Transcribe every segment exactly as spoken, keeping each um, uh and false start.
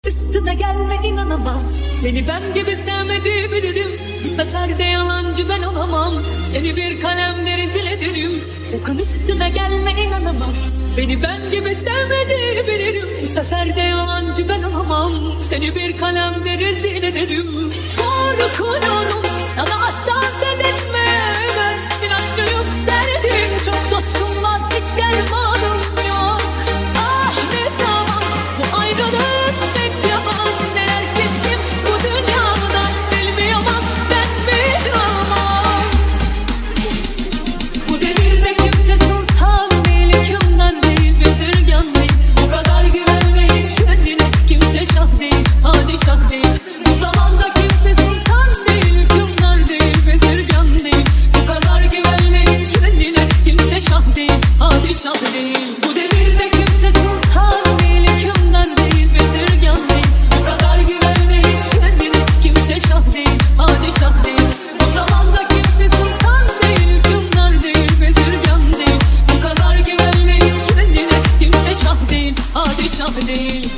Üstüme gelme inanamam, beni ben gibi sevmedi bilirim. Bu sefer de yalancı ben olamam, seni bir kalemde rezil ederim. Sakın üstüme gelme inanamam, beni ben gibi sevmedi bilirim. Bu sefer de yalancı ben olamam, seni bir kalemde rezil ederim. Korkuyorum sana aşktan söz etmeme, inatçıyım derdim, çok dostum var hiç dermanım yok. Ah ne zaman bu ayrılık bekleyemem, neler çektim bu dünyada bilmeyemem, ben bilmem. Bu devirde kimse sultan değil, hükümdar değil, bezirgan değil. Bu kadar güvenme hiç kendine, kimse şah değil, padişah değil. Bu zamanda kimse sultan değil, hükümdar değil, bezirgan değil. Bu kadar güvenme hiç kendine, kimse şah değil, padişah değil. Bu devirde kimse sultan değil, hükümdar değil, bezirgan değil. Bu kadar güvenme hiç kendine, kimse şah değil, padişah değil. Bu zamanda kimse sultan değil, hükümdar değil, bezirgan değil. Bu kadar güvenme hiç kendine, kimse şah değil, padişah değil.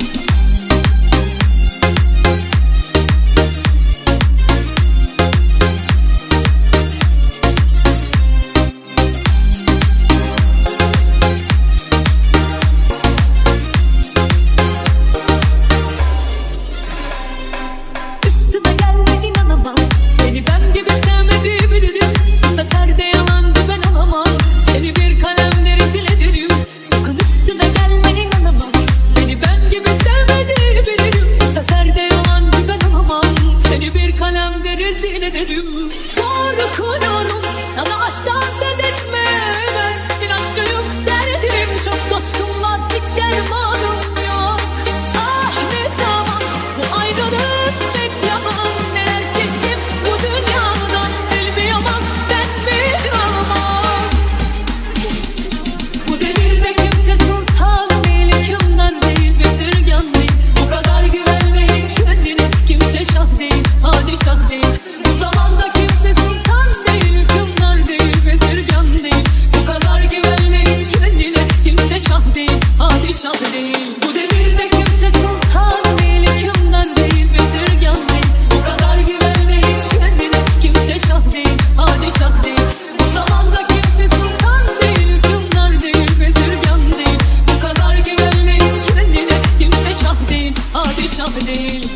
Üstüme gelme inanamam, beni ben gibi sevmedi bilirim. Bu sefer de yalancı ben olamam, seni bir kalemde rezil ederim. Sakın üstüme gelme inanamam, beni ben gibi sevmedi bilirim. Bu sefer de yalancı ben olamam, seni bir kalemde rezil ederim. Korkuyorum sana aşktan söz etmeme, inatçıyım derdim, çok dostum var hiç dermanım yok. Ah ne zaman bu ayrılık bekleyemem, neler çektim bu dünyadan bilmeyemem, ben bilmem. Bu devirde kimse sultan değil, hükümdar değil, bezirgan değil. Bu kadar güvenme hiç kendine, kimse şah değil, padişah değil. Bu zamanda kimse sultan değil, hükümdar değil, bezirgan değil. Bu kadar güvenme hiç kendine, kimse şah değil, padişah değil. Bu devirde kimse sultan değil, hükümdar değil, bezirgan değil. Bu kadar güvenme hiç kendine, kimse şah değil, padişah değil. Bu zamanda kimse sultan değil, hükümdar değil, bezirgan değil. Bu kadar güvenme hiç kendine, kimse şah değil, padişah değil.